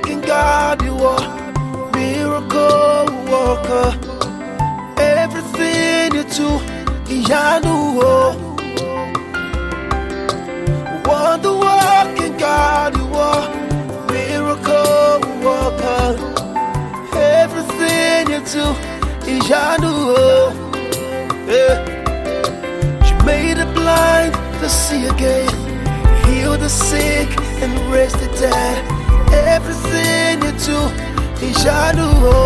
walking God, you are miracle worker. Everything you do, ìyanu o. Wonder walking God, you are miracle worker. Everything you do, ìyanu o. Yeah. You made the blind to see again, heal the sick and raise the dead. Everything you do, ìyanu o.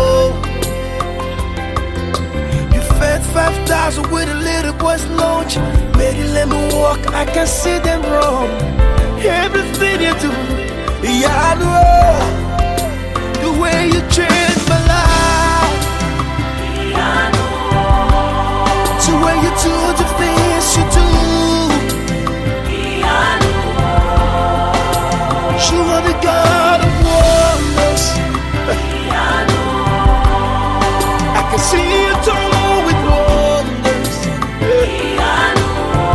You fed 5,000 with a little boy's lunch, made a lemon walk, I can see them wrong. Everything you do, ìyanu o. The way you changed my life, ìyanu o. The way you do the things you do, ìyanu o. You are the God of wonders, ìyanu o. I can see you do with wonders, ìyanu o.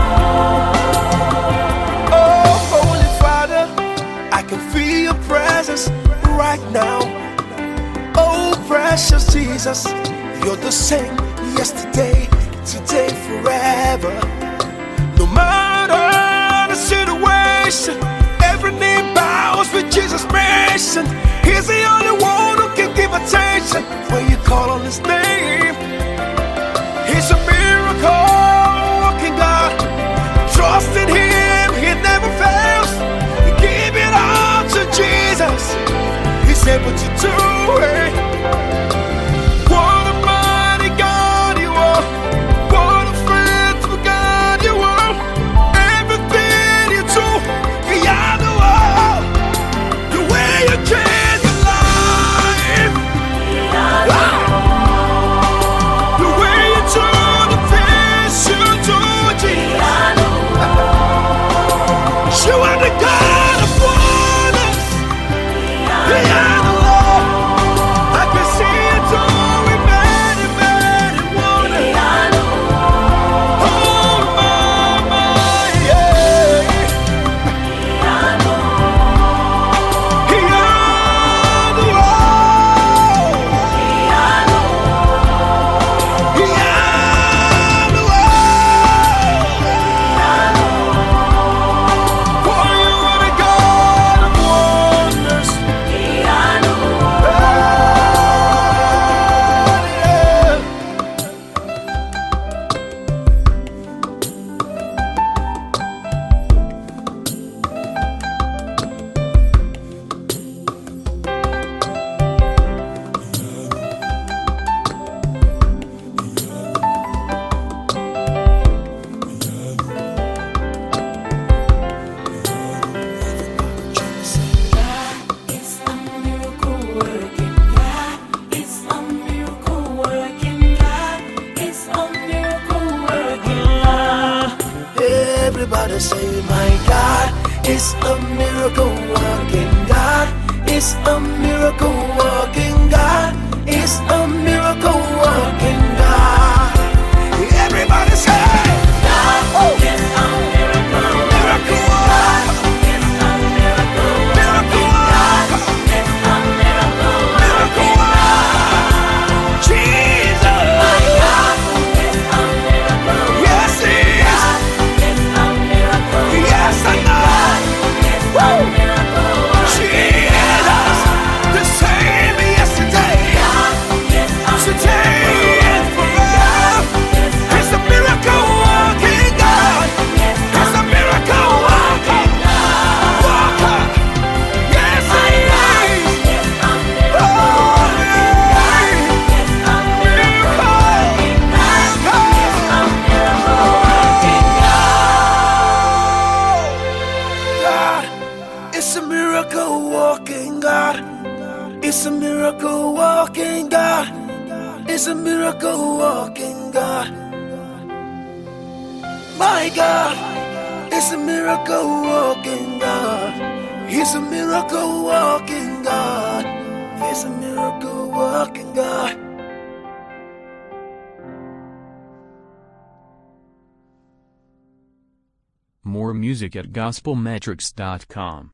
Oh, Holy Father, I can feel your presence right now. Oh, precious Jesus, you're the same yesterday, today, forever. No matter the situation, every knee bows with Jesus mentioned. He's the only one who can give attention when you call on his name. He's a miracle working God. Trust in him, he never fails. Give it all to Jesus, he's able to do it. What a mighty God you are. What a faithful God you are. Everything you do, ìyanu o. The way you change your life, ìyanu o. The way you do the things you do, Jesus, ìyanu o. You are the God of wonders, ìyanu o. I can see you doing many, many wonders, ìyanu o. Oh my, yeah, ìyanu o. Ìyanu o. Ìyanu o. Ìyanu o. For you are the God of wonders, ìyanu o. It's a miracle working God. It's a miracle working God. It's a miracle working God. Everybody say, my God is a miracle working God. It's a miracle working God. It's a miracle working God. Everybody say, God is a miracle miracle working God. worker, It's a miracle miracle working God. worker, It's a miracle miracle working worker. God. Jesus, My God is a miracle yes he working is. God. It's a miracle Yes I working know. God. It's a miracle working Jesus, the same yesterday, God. It's a today, and forever. It's a miracle working God. It's a miracle working worker. Yes he is. Oh, God, it's a miracle working God. It's a miracle working God. It's a miracle working God. My God, it's a miracle working God. He's a miracle working God. He's a miracle working God. More music at gospelmetrics.com.